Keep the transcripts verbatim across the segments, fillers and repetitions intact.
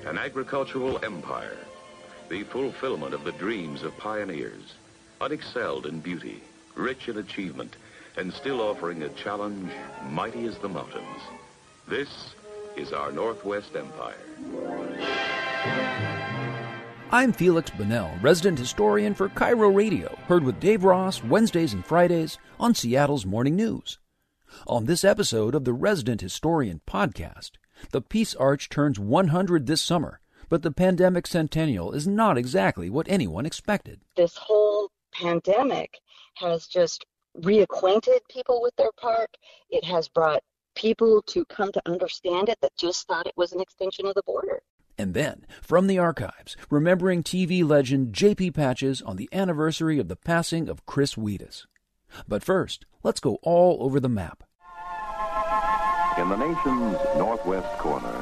An agricultural empire, the fulfillment of the dreams of pioneers, unexcelled in beauty, rich in achievement, and still offering a challenge mighty as the mountains. This is our Northwest Empire. I'm Felix Bunnell, resident historian for Cairo Radio, heard with Dave Ross Wednesdays and Fridays on Seattle's Morning News. On this episode of the Resident Historian podcast, the Peace Arch turns one hundred this summer, but the pandemic centennial is not exactly what anyone expected. This whole pandemic has just reacquainted people with their park. It has brought people to come to understand it that just thought it was an extension of the border. And then, from the archives, remembering T V legend J P Patches on the anniversary of the passing of Chris Wheatus. But first, let's go all over the map. In the nation's northwest corner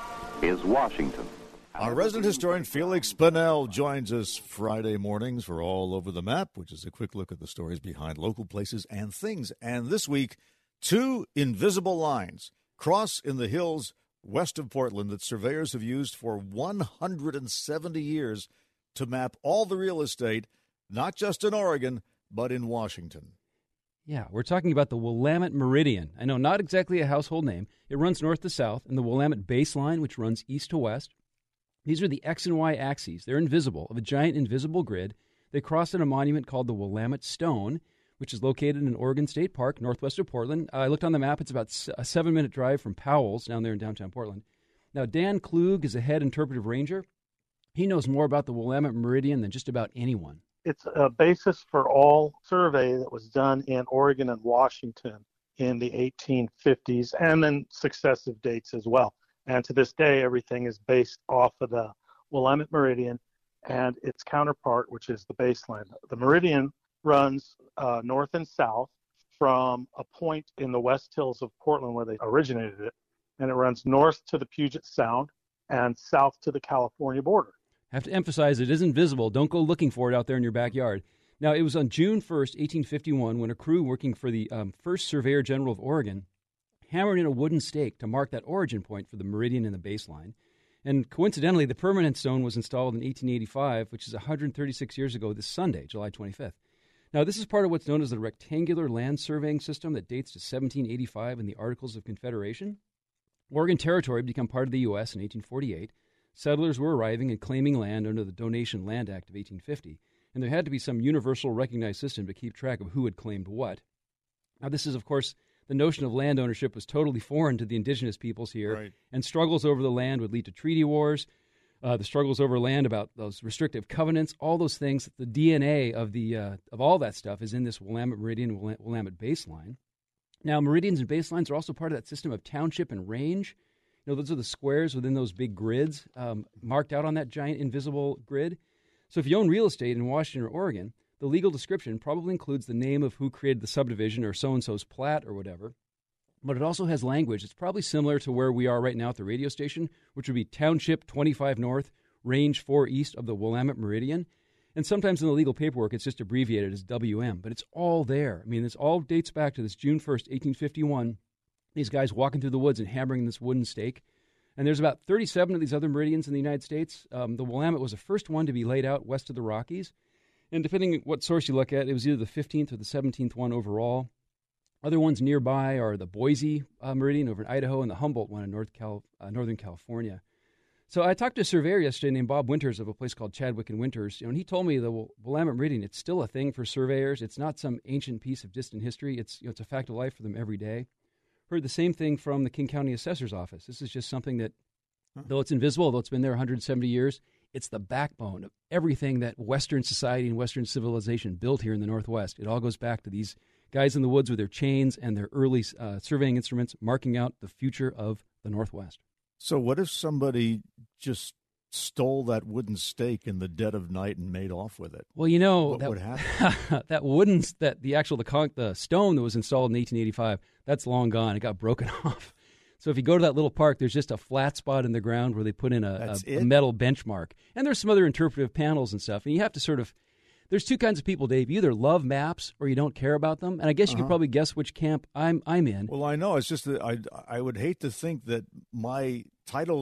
is Washington. Our resident historian Felix Bunnell joins us Friday mornings for All Over the Map, which is a quick look at the stories behind local places and things. And this week, two invisible lines cross in the hills west of Portland that surveyors have used for one hundred seventy years to map all the real estate, not just in Oregon, but in Washington. Yeah, we're talking about the Willamette Meridian. I know, not exactly a household name. It runs north to south, and the Willamette Baseline, which runs east to west. These are the X and Y axes. They're invisible, of a giant invisible grid. They cross at a monument called the Willamette Stone, which is located in Oregon State Park, northwest of Portland. Uh, I looked on the map. It's about a seven-minute drive from Powell's down there in downtown Portland. Now, Dan Klug is a head interpretive ranger. He knows more about the Willamette Meridian than just about anyone. It's a basis for all survey that was done in Oregon and Washington in the eighteen fifties and then successive dates as well. And to this day, everything is based off of the Willamette Meridian and its counterpart, which is the baseline. The meridian runs uh, north and south from a point in the West Hills of Portland where they originated it, and it runs north to the Puget Sound and south to the California border. I have to emphasize it isn't visible. Don't go looking for it out there in your backyard. Now, it was on June first, eighteen fifty-one, when a crew working for the um, first Surveyor General of Oregon hammered in a wooden stake to mark that origin point for the meridian and the baseline. And coincidentally, the permanent stone was installed in eighteen eighty-five, which is one hundred thirty-six years ago this Sunday, July twenty-fifth. Now, this is part of what's known as the rectangular land surveying system that dates to seventeen eighty-five in the Articles of Confederation. Oregon Territory had become part of the U S in eighteen forty-eight. Settlers were arriving and claiming land under the Donation Land Act of eighteen fifty, and there had to be some universal recognized system to keep track of who had claimed what. Now, this is, of course, the notion of land ownership was totally foreign to the indigenous peoples here, right. And struggles over the land would lead to treaty wars. Uh, the struggles over land about those restrictive covenants, all those things, the D N A of the uh, of all that stuff is in this Willamette Meridian, Willamette Baseline. Now, meridians and baselines are also part of that system of township and range. You know, those are the squares within those big grids um, marked out on that giant invisible grid. So if you own real estate in Washington or Oregon, the legal description probably includes the name of who created the subdivision or so-and-so's plat or whatever. But it also has language. It's probably similar to where we are right now at the radio station, which would be Township twenty-five North, Range four East of the Willamette Meridian. And sometimes in the legal paperwork, it's just abbreviated as W M. But it's all there. I mean, this all dates back to this June first, eighteen fifty-one. These guys walking through the woods and hammering this wooden stake. And there's about thirty-seven of these other meridians in the United States. Um, the Willamette was the first one to be laid out west of the Rockies. And depending on what source you look at, it was either the fifteenth or the seventeenth one overall. Other ones nearby are the Boise uh, Meridian over in Idaho and the Humboldt one in North Cal- uh, Northern California. So I talked to a surveyor yesterday named Bob Winters of a place called Chadwick and Winters, you know, and he told me the Willamette Meridian, it's still a thing for surveyors. It's not some ancient piece of distant history. It's, you know, it's a fact of life for them every day. Heard the same thing from the King County Assessor's Office. This is just something that, though it's invisible, though it's been there one hundred seventy years, it's the backbone of everything that Western society and Western civilization built here in the Northwest. It all goes back to these guys in the woods with their chains and their early uh, surveying instruments marking out the future of the Northwest. So what if somebody just stole that wooden stake in the dead of night and made off with it? Well, you know, what that, would happen? that wooden, that the actual, the, con- the stone that was installed in eighteen eighty-five, that's long gone. It got broken off. So if you go to that little park, there's just a flat spot in the ground where they put in a, a, a metal benchmark. And there's some other interpretive panels and stuff. And you have to sort of, there's two kinds of people, Dave. You either love maps or you don't care about them. And I guess you uh-huh. could probably guess which camp I'm I'm in. Well, I know. It's just that I, I would hate to think that my title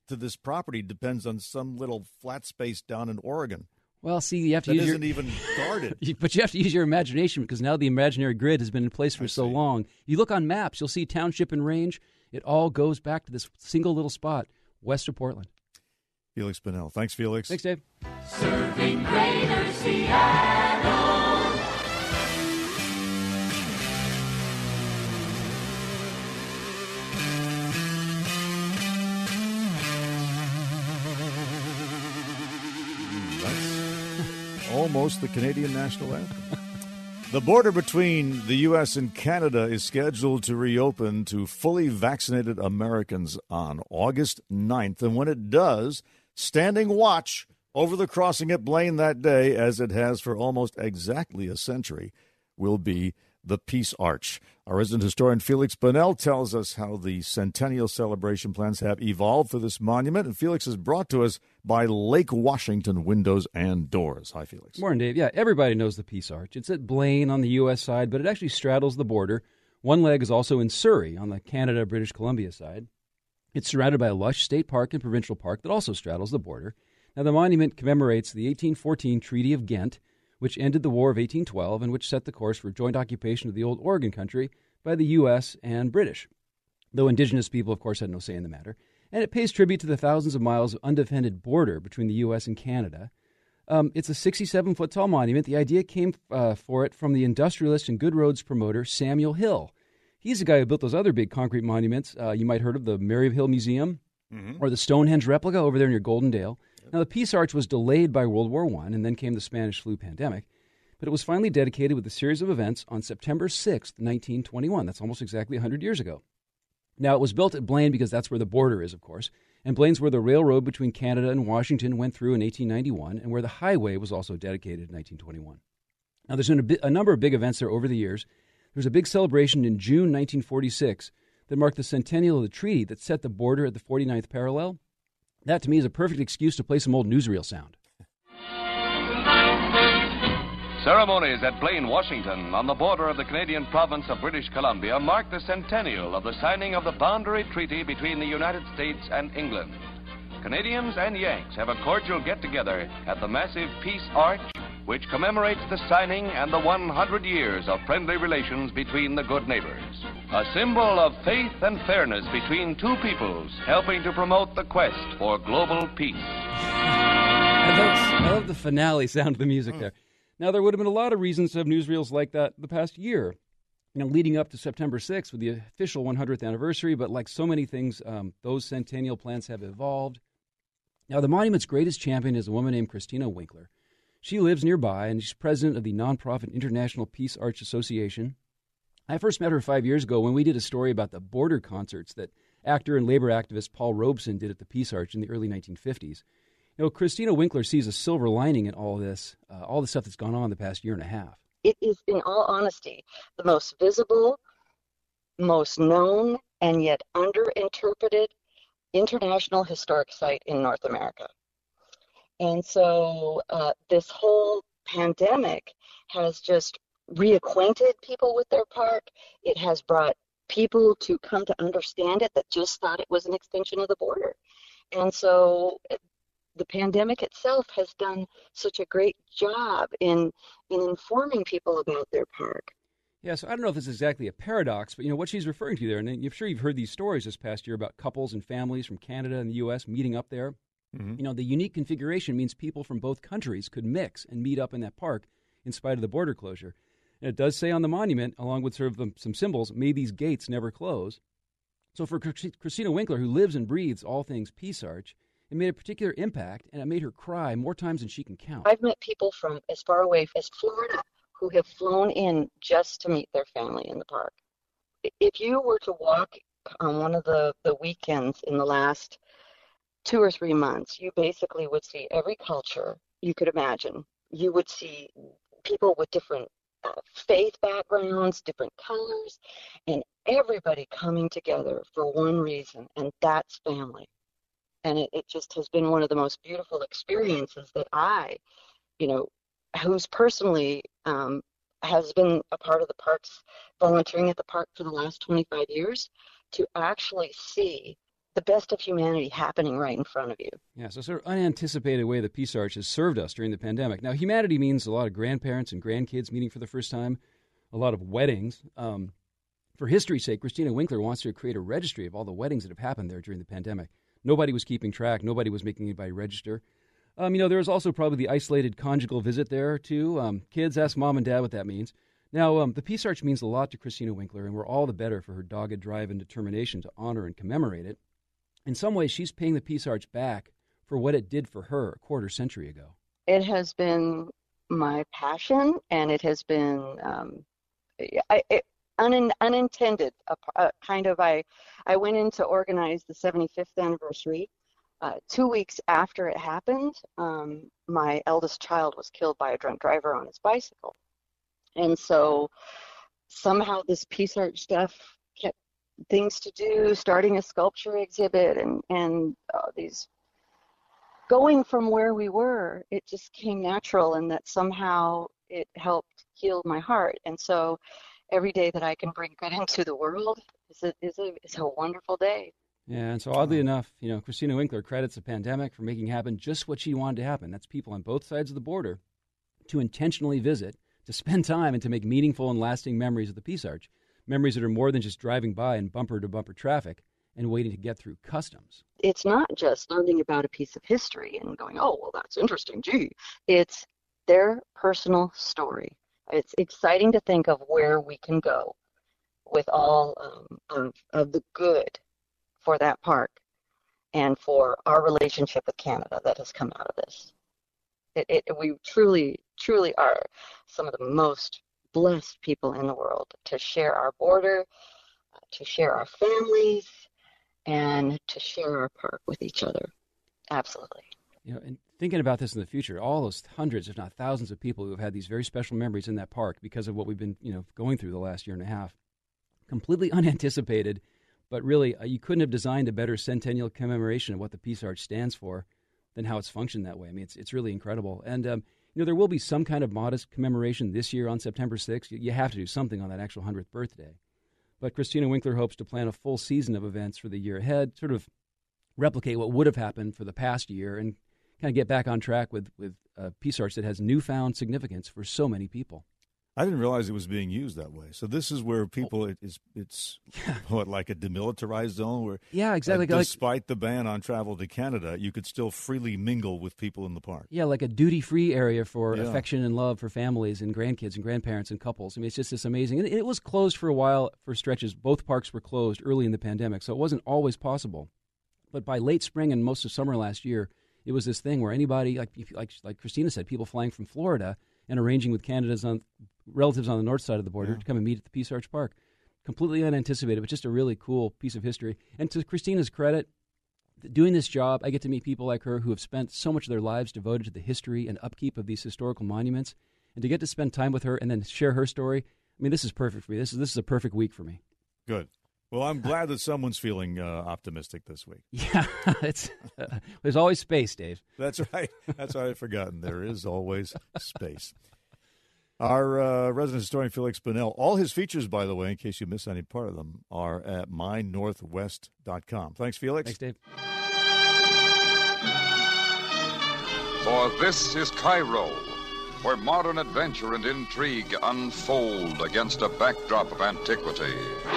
to this property depends on some little flat space down in Oregon. Well, see, you have to that use isn't your, even guarded. But you have to use your imagination because now the imaginary grid has been in place for I so see. long. You look on maps, you'll see township and range. It all goes back to this single little spot west of Portland. Felix Bunnell. Thanks, Felix. Thanks, Dave. Serving Greater Seattle. Almost the Canadian national anthem. The border between the U S and Canada is scheduled to reopen to fully vaccinated Americans on August ninth. And when it does, standing watch over the crossing at Blaine that day, as it has for almost exactly a century, will be the Peace Arch. Our resident historian Felix Bunnell tells us how the centennial celebration plans have evolved for this monument. And Felix is brought to us by Lake Washington Windows and Doors. Hi, Felix. Morning, Dave. Yeah, everybody knows the Peace Arch. It's at Blaine on the U S side, but it actually straddles the border. One leg is also in Surrey on the Canada-British Columbia side. It's surrounded by a lush state park and provincial park that also straddles the border. Now, the monument commemorates the eighteen fourteen Treaty of Ghent, which ended the War of eighteen twelve and which set the course for joint occupation of the old Oregon country by the U S and British, though Indigenous people, of course, had no say in the matter. And it pays tribute to the thousands of miles of undefended border between the U S and Canada. Um, it's a sixty-seven foot tall monument. The idea came uh, for it from the industrialist and good roads promoter Samuel Hill. He's the guy who built those other big concrete monuments. Uh, you might have heard of the Mary Hill Museum mm-hmm. or the Stonehenge replica over there near Golden Dale. Now, the Peace Arch was delayed by World War One, and then came the Spanish flu pandemic, but it was finally dedicated with a series of events on September sixth, nineteen twenty-one. That's almost exactly one hundred years ago. Now, it was built at Blaine because that's where the border is, of course, and Blaine's where the railroad between Canada and Washington went through in eighteen ninety-one, and where the highway was also dedicated in nineteen twenty-one. Now, there's been a, bi- a number of big events there over the years. There was a big celebration in June nineteen forty-six that marked the centennial of the treaty that set the border at the forty-ninth parallel. That, to me, is a perfect excuse to play some old newsreel sound. Ceremonies at Blaine, Washington, on the border of the Canadian province of British Columbia, mark the centennial of the signing of the boundary treaty between the United States and England. Canadians and Yanks have a cordial get-together at the massive Peace Arch, which commemorates the signing and the one hundred years of friendly relations between the good neighbors. A symbol of faith and fairness between two peoples, helping to promote the quest for global peace. I love, I love the finale sound of the music there. Now, there would have been a lot of reasons to have newsreels like that the past year, you know, leading up to September sixth with the official one hundredth anniversary, but like so many things, um, those centennial plans have evolved. Now, the monument's greatest champion is a woman named Christina Winkler. She lives nearby, and she's president of the nonprofit International Peace Arch Association. I first met her five years ago when we did a story about the border concerts that actor and labor activist Paul Robeson did at the Peace Arch in the early nineteen fifties. You know, Christina Winkler sees a silver lining in all this, uh, all the stuff that's gone on the past year and a half. It is, in all honesty, the most visible, most known, and yet underinterpreted international historic site in North America. And so uh, this whole pandemic has just reacquainted people with their park. It has brought people to come to understand it that just thought it was an extension of the border. And so the pandemic itself has done such a great job in in informing people about their park. Yeah, so I don't know if it's exactly a paradox, but you know what she's referring to there, and I'm sure you've heard these stories this past year about couples and families from Canada and the U S meeting up there. Mm-hmm. You know, the unique configuration means people from both countries could mix and meet up in that park in spite of the border closure. And it does say on the monument, along with sort of the, some symbols, may these gates never close. So for Christina Winkler, who lives and breathes all things Peace Arch, it made a particular impact, and it made her cry more times than she can count. I've met people from as far away as Florida who have flown in just to meet their family in the park. If you were to walk on one of the, the weekends in the last two or three months, you basically would see every culture you could imagine. You would see people with different uh, faith backgrounds, different colors, and everybody coming together for one reason, and that's family. And it, it just has been one of the most beautiful experiences that I, you know, who's personally um, has been a part of the parks, volunteering at the park for the last twenty-five years, to actually see the best of humanity happening right in front of you. Yeah, so sort of unanticipated way the Peace Arch has served us during the pandemic. Now, humanity means a lot of grandparents and grandkids meeting for the first time, a lot of weddings. Um, for history's sake, Christina Winkler wants to create a registry of all the weddings that have happened there during the pandemic. Nobody was keeping track. Nobody was making anybody register. Um, you know, there was also probably the isolated conjugal visit there, too. Um, kids, ask mom and dad what that means. Now, um, the Peace Arch means a lot to Christina Winkler, and we're all the better for her dogged drive and determination to honor and commemorate it. In some ways, she's paying the Peace Arch back for what it did for her a quarter century ago. It has been my passion, and it has been um, I, it, un, unintended. A, a kind of, I, I went in to organize the seventy-fifth anniversary. Uh, two weeks after it happened, um, my eldest child was killed by a drunk driver on his bicycle. And so somehow this Peace Arch stuff kept things to do, starting a sculpture exhibit and, and uh, these going from where we were, it just came natural, and that somehow it helped heal my heart. And so every day that I can bring good into the world is a, is a, is a wonderful day. Yeah, and so oddly enough, you know, Christina Winkler credits the pandemic for making happen just what she wanted to happen. That's people on both sides of the border to intentionally visit, to spend time, and to make meaningful and lasting memories of the Peace Arch. Memories that are more than just driving by in bumper-to-bumper traffic and waiting to get through customs. It's not just learning about a piece of history and going, oh, well, that's interesting, gee. It's their personal story. It's exciting to think of where we can go with all um, of, of the good for that park and for our relationship with Canada that has come out of this. It, it, we truly, truly are some of the most blessed people in the world to share our border, to share our families, and to share our park with each other. Absolutely. You know, and thinking about this in the future, all those hundreds, if not thousands of people who have had these very special memories in that park because of what we've been, you know, going through the last year and a half, completely unanticipated, but really uh, you couldn't have designed a better centennial commemoration of what the Peace Arch stands for than how it's functioned that way. I mean, it's it's really incredible. And, um, you know, there will be some kind of modest commemoration this year on September sixth. You have to do something on that actual hundredth birthday. But Christina Winkler hopes to plan a full season of events for the year ahead, sort of replicate what would have happened for the past year and kind of get back on track with, with a Peace Arch that has newfound significance for so many people. I didn't realize it was being used that way. So this is where people, it is, it's yeah. what, like a demilitarized zone where, yeah, exactly. Uh, like, despite the ban on travel to Canada, you could still freely mingle with people in the park. Yeah, like a duty-free area for yeah. affection and love for families and grandkids and grandparents and couples. I mean, it's just this amazing. And it was closed for a while for stretches. Both parks were closed early in the pandemic, so it wasn't always possible. But by late spring and most of summer last year, it was this thing where anybody, like like like Christina said, people flying from Florida and arranging with Canada's on, relatives on the north side of the border yeah. to come and meet at the Peace Arch Park. Completely unanticipated, but just a really cool piece of history. And to Christina's credit, doing this job, I get to meet people like her who have spent so much of their lives devoted to the history and upkeep of these historical monuments. And to get to spend time with her and then share her story, I mean, this is perfect for me. This is, this is a perfect week for me. Good. Well, I'm glad that someone's feeling uh, optimistic this week. Yeah, it's uh, there's always space, Dave. That's right. That's what I'd forgotten. There is always space. Our uh, resident historian, Felix Bunnell, all his features, by the way, in case you miss any part of them, are at my northwest dot com. Thanks, Felix. Thanks, Dave. For this is Cairo, where modern adventure and intrigue unfold against a backdrop of antiquity.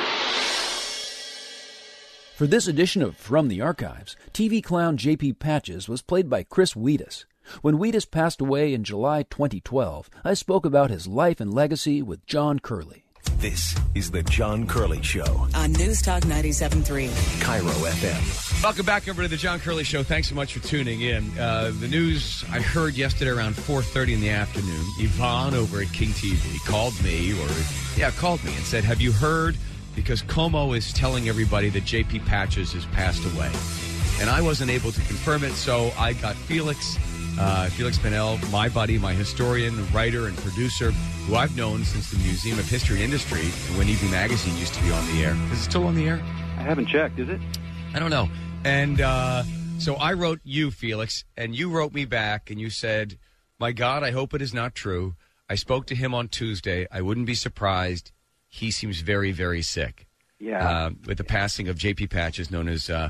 For this edition of From the Archives, T V clown J P Patches was played by Chris Wheatus. When Wheatus passed away in July twenty twelve, I spoke about his life and legacy with John Curley. This is the John Curley Show on News Talk ninety-seven point three, Cairo F M. Welcome back over to the John Curley Show. Thanks so much for tuning in. Uh, the news I heard yesterday around four thirty in the afternoon, Yvonne over at King T V called me, or yeah, called me and said, have you heard? Because Como is telling everybody that J P Patches has passed away. And I wasn't able to confirm it, so I got Felix, uh, Felix Bunnell, my buddy, my historian, writer, and producer, who I've known since the Museum of History and Industry, when E V Magazine used to be on the air. Is it still on the air? I haven't checked, is it? I don't know. And uh, so I wrote you, Felix, and you wrote me back, and you said, my God, I hope it is not true. I spoke to him on Tuesday. I wouldn't be surprised. He seems very, very sick. Yeah. Uh, with the passing of J P Patches, known as uh,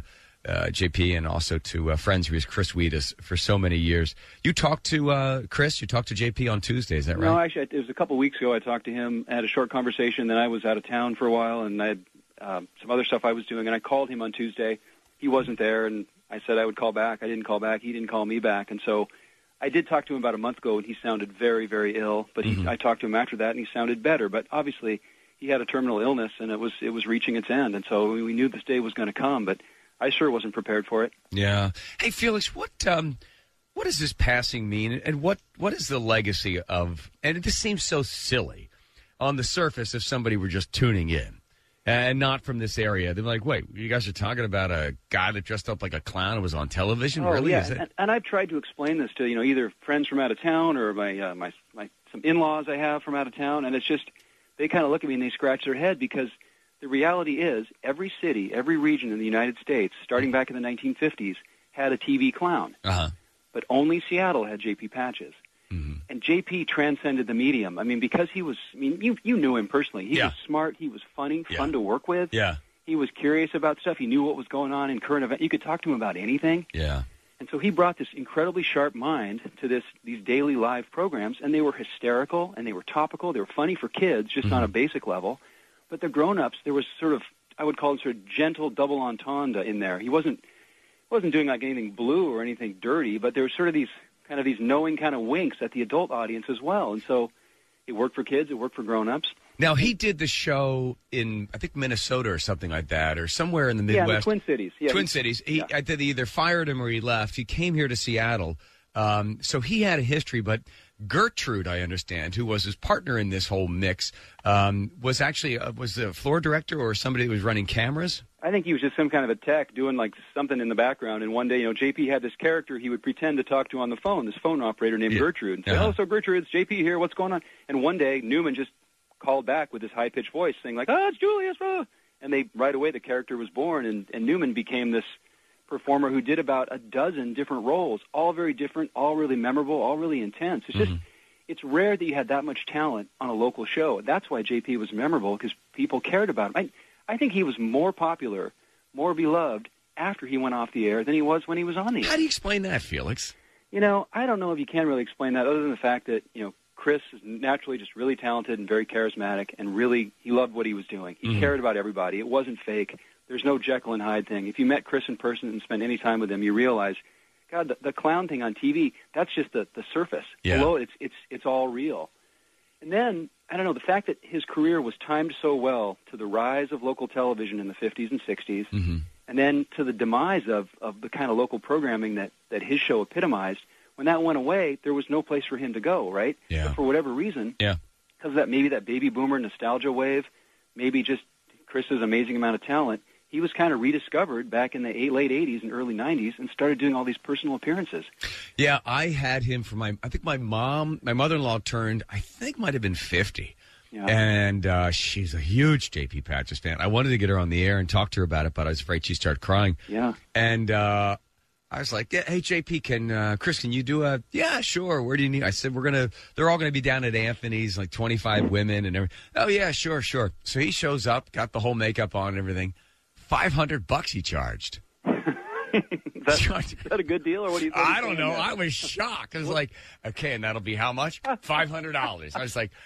uh, J P, and also to uh, friends who is Chris Wheatus for so many years. You talked to uh, Chris, you talked to J P on Tuesday, is that right? No, actually, it was a couple of weeks ago I talked to him, I had a short conversation, then I was out of town for a while, and I had um, some other stuff I was doing, and I called him on Tuesday. He wasn't there, and I said I would call back. I didn't call back. He didn't call me back, and so I did talk to him about a month ago, and he sounded very, very ill, but he, mm-hmm. I talked to him after that, and he sounded better, but obviously he had a terminal illness, and it was it was reaching its end, and so we knew this day was going to come, but I sure wasn't prepared for it. Yeah. Hey, Felix, what um, what does this passing mean, and what, what is the legacy of, and it just seems so silly on the surface if somebody were just tuning in and not from this area. They're like, wait, you guys are talking about a guy that dressed up like a clown and was on television? Oh, really? yeah, Is it? and, and I've tried to explain this to, you know, either friends from out of town or my, uh, my, my some in-laws I have from out of town, and it's just, they kind of look at me and they scratch their head because the reality is every city, every region in the United States, starting back in the nineteen fifties, had a T V clown. Uh-huh. But only Seattle had J P Patches. Mm-hmm. And J P transcended the medium. I mean, because he was, I mean, you you knew him personally. He yeah. was smart. He was funny, yeah. fun to work with. Yeah. He was curious about stuff. He knew what was going on in current events. You could talk to him about anything. Yeah. And so he brought this incredibly sharp mind to this these daily live programs, and they were hysterical, and they were topical. They were funny for kids, just mm-hmm. on a basic level. But the grown-ups, there was sort of, I would call it sort of gentle double entendre in there. He wasn't wasn't doing like anything blue or anything dirty, but there was sort of these kind of these knowing kind of winks at the adult audience as well. And so it worked for kids, it worked for grown-ups. Now, he did the show in, I think, Minnesota or something like that, or somewhere in the Midwest. Yeah, in the Twin Cities. Yeah, Twin he, Cities. He, yeah. I think they either fired him or he left. He came here to Seattle. Um, so he had a history, but Gertrude, I understand, who was his partner in this whole mix, um, was actually uh, was the floor director or somebody who was running cameras? I think he was just some kind of a tech doing like something in the background. And one day, you know, J P had this character he would pretend to talk to on the phone, this phone operator named yeah. Gertrude. And say, uh-huh. oh, so Gertrude, it's J P here. What's going on? And one day, Newman just called back with this high-pitched voice saying like, oh, it's Julius. Oh. And they right away, the character was born. And, and Newman became this performer who did about a dozen different roles, all very different, all really memorable, all really intense. It's just, mm-hmm. it's rare that you had that much talent on a local show. That's why J P was memorable, because people cared about him. I, I think he was more popular, more beloved after he went off the air than he was when he was on the air. How do you explain that, Felix? You know, I don't know if you can really explain that other than the fact that, you know, Chris is naturally just really talented and very charismatic, and really he loved what he was doing. He mm-hmm. cared about everybody. It wasn't fake. There's no Jekyll and Hyde thing. If you met Chris in person and spent any time with him, you realize, God, the, the clown thing on T V, that's just the, the surface. Yeah. Below it, it's, it's, it's all real. And then, I don't know, the fact that his career was timed so well to the rise of local television in the fifties and sixties, mm-hmm. and then to the demise of, of the kind of local programming that, that his show epitomized, when that went away, there was no place for him to go, right? Yeah. But for whatever reason, yeah. because of that, maybe that baby boomer nostalgia wave, maybe just Chris's amazing amount of talent, he was kind of rediscovered back in the late eighties and early nineties and started doing all these personal appearances. Yeah, I had him for my, I think my mom, my mother-in-law turned, I think might have been fifty. Yeah. And uh, she's a huge J P Patches fan. I wanted to get her on the air and talk to her about it, but I was afraid she'd start crying. Yeah. And uh, I was like, yeah, hey, J P, can, uh, Chris, can you do a, yeah, sure. Where do you need? I said, we're going to, they're all going to be down at Anthony's, like twenty-five women and everything. Oh, yeah, sure, sure. So he shows up, got the whole makeup on and everything. five hundred bucks he charged. is, that, is that a good deal, or what do you think? I don't know. I was shocked. I was like, okay, and that'll be how much? five hundred dollars. I was like,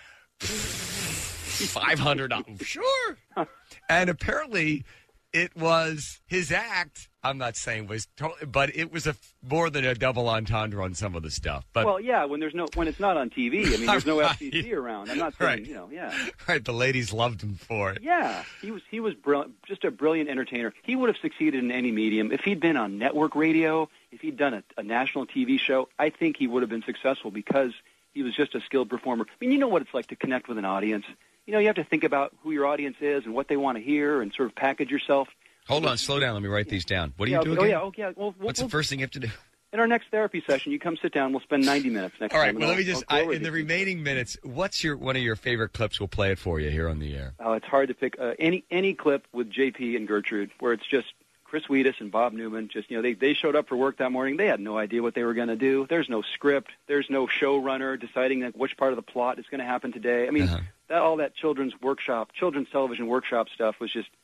five hundred dollars. Sure. And apparently it was his act. I'm not saying was totally, but it was a more than a double entendre on some of the stuff. But well, yeah, when there's no when it's not on T V. I mean, there's no right. F C C around. I'm not saying, right. you know, yeah. Right, the ladies loved him for it. Yeah, he was he was brilliant, just a brilliant entertainer. He would have succeeded in any medium if he'd been on network radio, if he'd done a, a national T V show. I think he would have been successful because he was just a skilled performer. I mean, you know what it's like to connect with an audience. You know, you have to think about who your audience is and what they want to hear, and sort of package yourself. Hold on, slow down. Let me write these down. What do yeah, you do okay, again? Oh, yeah, okay. Well, What's we'll, the first thing you have to do? In our next therapy session, you come sit down. We'll spend ninety minutes next All right, time. well, let me I'll, just, I'll I, in the remaining minutes, what's your one of your favorite clips? We'll play it for you here on the air. Oh, it's hard to pick uh, any any clip with J P and Gertrude where it's just Chris Wheatus and Bob Newman. Just, you know, they, they showed up for work that morning. They had no idea what they were going to do. There's no script. There's no showrunner deciding like, which part of the plot is going to happen today. I mean, uh-huh. that all that children's workshop, children's television workshop stuff was just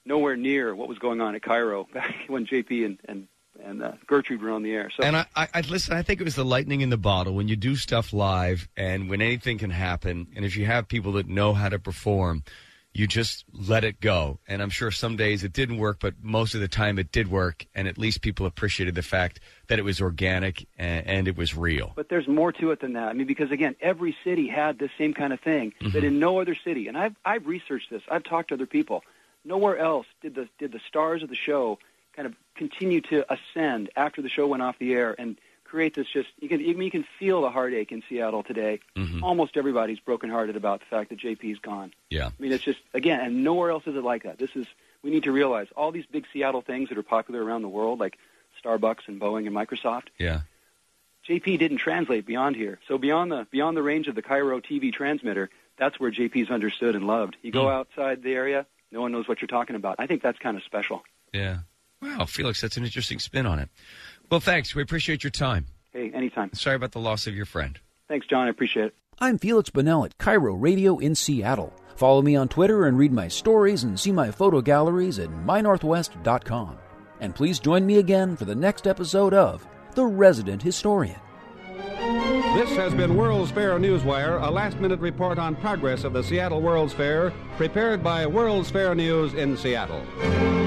nowhere near what was going on at Cairo back when J P and and, and uh, Gertrude were on the air. So, and I, I, I listen. I think it was the lightning in the bottle when you do stuff live, and when anything can happen, and if you have people that know how to perform, you just let it go. And I'm sure some days it didn't work, but most of the time it did work, and at least people appreciated the fact that it was organic and, and it was real. But there's more to it than that. I mean, because, again, every city had this same kind of thing Mm-hmm. that in no other city, and I've, I've researched this, I've talked to other people, nowhere else did the, did the stars of the show kind of continue to ascend after the show went off the air and create this just, you can, you can feel the heartache in Seattle today. Mm-hmm. Almost everybody's brokenhearted about the fact that J P's gone. Yeah. I mean, it's just, again, and nowhere else is it like that. This is, we need to realize all these big Seattle things that are popular around the world, like Starbucks and Boeing and Microsoft. Yeah. J P didn't translate beyond here. So beyond the beyond the range of the Cairo T V transmitter, that's where J P's understood and loved. You go Mm. outside the area, no one knows what you're talking about. I think that's kind of special. Yeah. Wow, Felix, that's an interesting spin on it. Well, thanks. We appreciate your time. Hey, anytime. Sorry about the loss of your friend. Thanks, John. I appreciate it. I'm Felix Bonnell at Cairo Radio in Seattle. Follow me on Twitter and read my stories and see my photo galleries at my northwest dot com. And please join me again for the next episode of The Resident Historian. This has been World's Fair Newswire, a last-minute report on progress of the Seattle World's Fair, prepared by World's Fair News in Seattle.